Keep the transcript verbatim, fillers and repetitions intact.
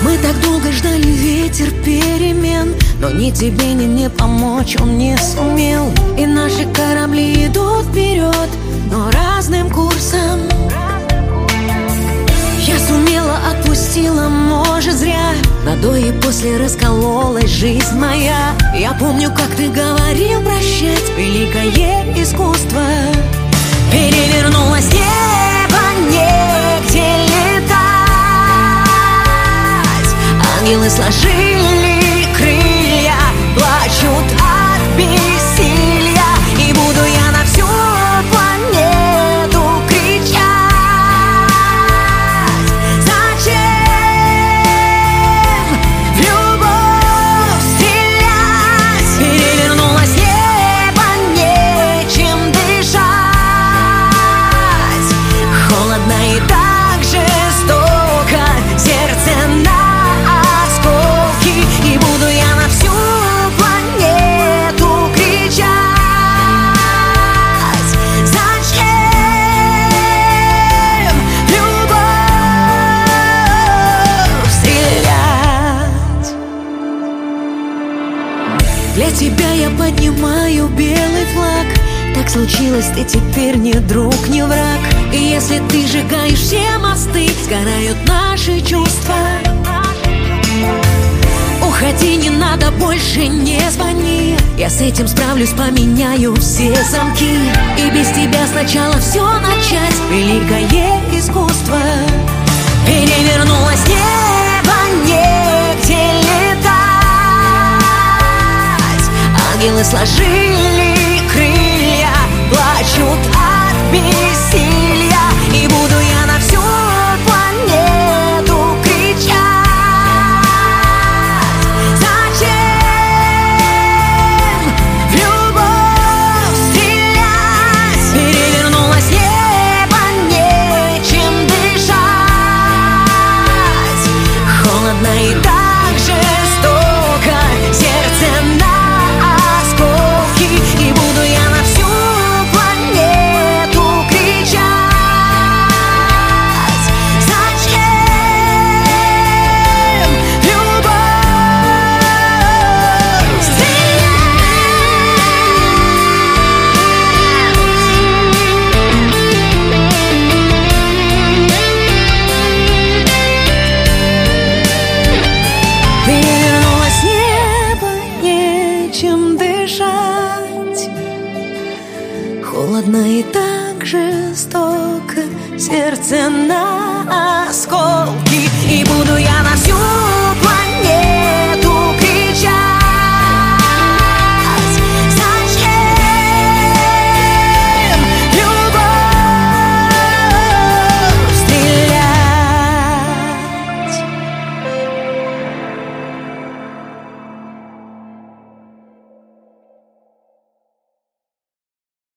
Мы так долго ждали ветер перемен, но ни тебе, ни мне помочь он не сумел. И наши корабли идут вперед, но разным курсом. Я сумела, отпустила, может зря. На до и после раскололась жизнь моя. Я помню, как ты говорил прощать, великое искусство. Перевернулось небо, негде летать. Ангелы сложили крылья, плачут от бессилия. И буду я на всю планету кричать: зачем в любовь стрелять? Перевернулось небо, нечем дышать. Холодно и так жестоко, сердце на осколки. И буду я на всю планету кричать: зачем в любовь стрелять? Для тебя я поднимаю белый флаг. Так случилось, ты теперь не друг, не враг. И если ты сжигаешь все мосты, сгорают наши чувства. Уходи, не надо, больше не звони. Я с этим справлюсь, поменяю все замки. И без тебя сначала все начать, великое искусство. Перевернулось небо, негде летать. Ангелы сложили крылья, плачут от бессилия. И буду я на всю планету кричать: зачем в любовь стрелять? Перевернулось небо, нечем дышать. Холодно и так жестоко, сердце на осколки. И буду я на всю планету кричать: зачем в любовь стрелять? Перевернулось небо, нечем дышать. Холодно и так жестоко, сердце на осколки. И буду я на всю